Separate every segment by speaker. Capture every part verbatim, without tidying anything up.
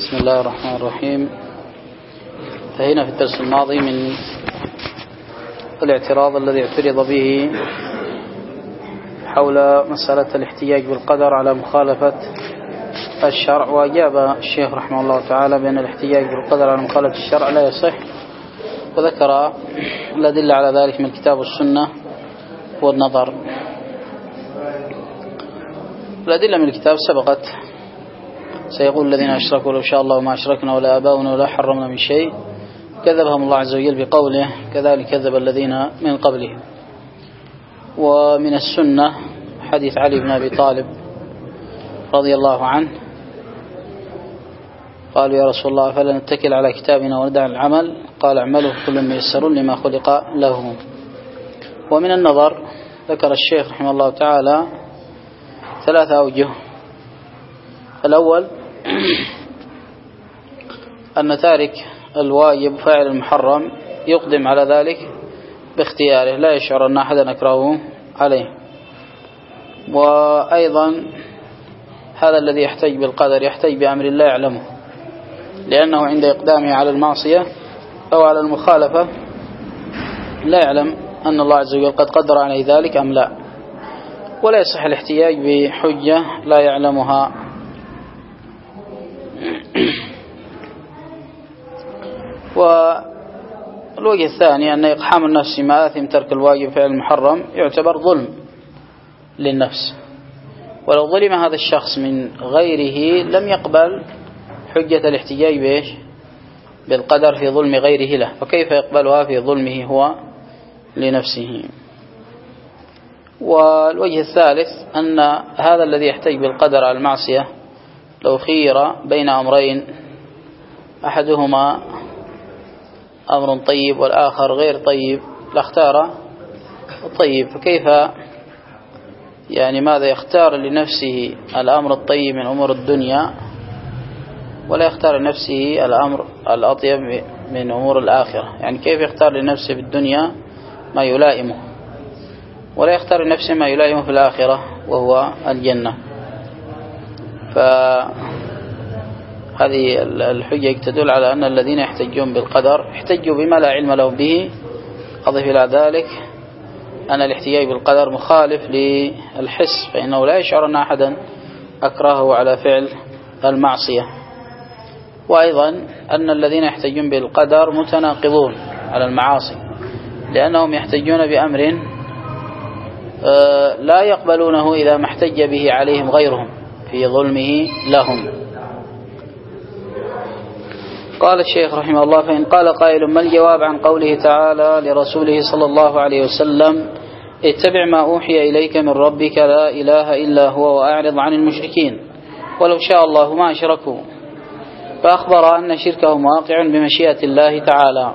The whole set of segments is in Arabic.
Speaker 1: بسم الله الرحمن الرحيم. انتهينا في الدرس الماضي من الاعتراض الذي اعترض به حول مسألة الاحتجاج بالقدر على مخالفة الشرع، وأجاب الشيخ رحمه الله تعالى بأن الاحتجاج بالقدر على مخالفة الشرع لا يصح، وذكر الأدلة على ذلك من الكتاب والسنة والنظر. الأدلة من الكتاب سبقت: سيقول الذين أشركوا لو شاء الله ما أشركنا ولا آباؤنا ولا حرمنا من شيء، كذبهم الله عز وجل بقوله كذلك كذب الذين من قبلهم. ومن السنة حديث علي بن أبي طالب رضي الله عنه، قالوا يا رسول الله فلا نتكل على كتابنا وندع العمل؟ قال اعملوا كل ميسر لما خلق له. ومن النظر ذكر الشيخ رحمه الله تعالى ثلاثة أوجه. الأول أن تارك الواجب فاعل المحرم يقدم على ذلك باختياره، لا يشعر أن أحدا أكرهه عليه. وأيضا هذا الذي يحتج بالقدر يحتج بأمر لا يعلمه، لأنه عند إقدامه على المعصية أو على المخالفة لا يعلم أن الله عز وجل قد قدر عليه ذلك أم لا، ولا يصح الاحتجاج بحجة لا يعلمها. والوجه الثاني أن إقحام النفس مآثم ترك الواجب فعل المحرم يعتبر ظلم للنفس، ولو ظلم هذا الشخص من غيره لم يقبل حجة الاحتجاج بإيش؟ بالقدر في ظلم غيره له، فكيف يقبلها في ظلمه هو لنفسه؟ والوجه الثالث أن هذا الذي يحتج بالقدر على المعصية لو خير بين أمرين أحدهما أمر طيب والآخر غير طيب لاختار الطيب، فكيف يعني ماذا يختار لنفسه الأمر الطيب من أمور الدنيا ولا يختار لنفسه الأمر الأطيب من أمور الآخرة؟ يعني كيف يختار لنفسه في الدنيا ما يلائمه ولا يختار لنفسه ما يلائمه في الآخرة وهو الجنة؟ فهذه الحجة تدل على أن الذين يحتجون بالقدر احتجوا بما لا علم لهم به. أضف إلى ذلك أن الاحتجاج بالقدر مخالف للحس، فإنه لا يشعر أن أحدا أكرهه على فعل المعصية. وأيضا أن الذين يحتجون بالقدر متناقضون على المعاصي، لأنهم يحتجون بأمر لا يقبلونه إذا ما احتج به عليهم غيرهم في ظلمه لهم. قال الشيخ رحمه الله: فإن قال قائل ما الجواب عن قوله تعالى لرسوله صلى الله عليه وسلم اتبع ما أوحي إليك من ربك لا إله إلا هو وأعرض عن المشركين ولو شاء الله ما أشركوا، فأخبر أن شركهم واقع بمشيئة الله تعالى.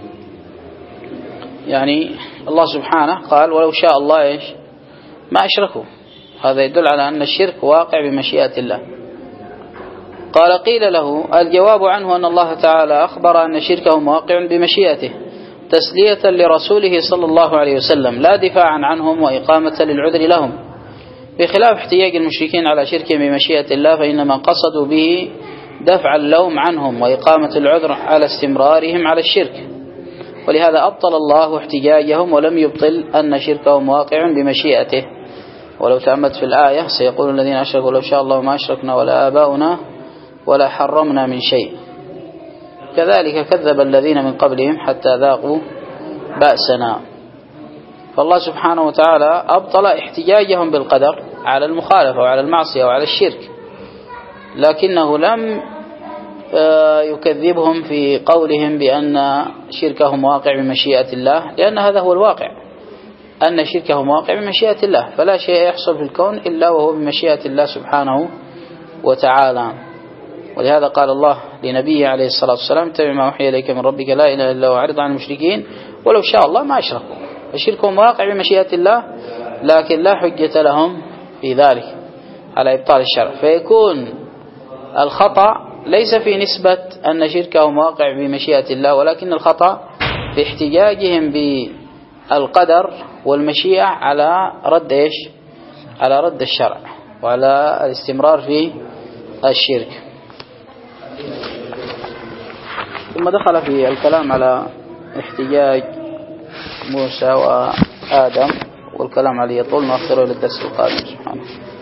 Speaker 1: يعني الله سبحانه قال ولو شاء الله إيش ما أشركوا، هذا يدل على أن الشرك واقع بمشيئة الله. قال قيل له الجواب عنه أن الله تعالى أخبر أن شركهم واقع بمشيئته تسلية لرسوله صلى الله عليه وسلم لا دفاعا عنهم وإقامة للعذر لهم، بخلاف احتياج المشركين على شركهم بمشيئة الله، فإنما قصدوا به دفع اللوم عنهم وإقامة العذر على استمرارهم على الشرك، ولهذا أبطل الله احتجاجهم ولم يبطل أن شركهم واقع بمشيئته. ولو تأمت في الآية سيقول الذين أشركوا لو شاء الله ما أشركنا ولا آباؤنا ولا حرمنا من شيء، كذلك كذب الذين من قبلهم حتى ذاقوا بأسنا. فالله سبحانه وتعالى أبطل احتجاجهم بالقدر على المخالفة وعلى المعصية وعلى الشرك، لكنه لم يكذبهم في قولهم بأن شركهم واقع بمشيئة الله، لأن هذا هو الواقع، أن شركهم واقع بمشيئة الله، فلا شيء يحصل في الكون إلا وهو بمشيئة الله سبحانه وتعالى. ولهذا قال الله لنبيه عليه الصلاة والسلام اتبع ما أوحي إليك من ربك لا إله إلا هو وأعرض عن المشركين ولو شاء الله ما أشركوا. فشركهم واقع بمشيئة الله، لكن لا حجة لهم في ذلك على إبطال الشرع، فيكون الخطأ ليس في نسبة أن شركهم واقع بمشيئة الله، ولكن الخطأ في احتجاجهم بالقدر والمشيئة على رد إيش؟ على رد الشرع وعلى الاستمرار في الشرك. ثم دخل في الكلام على احتجاج موسى وآدم، والكلام عليه يطول، نأخره للدرس القادم سبحانه.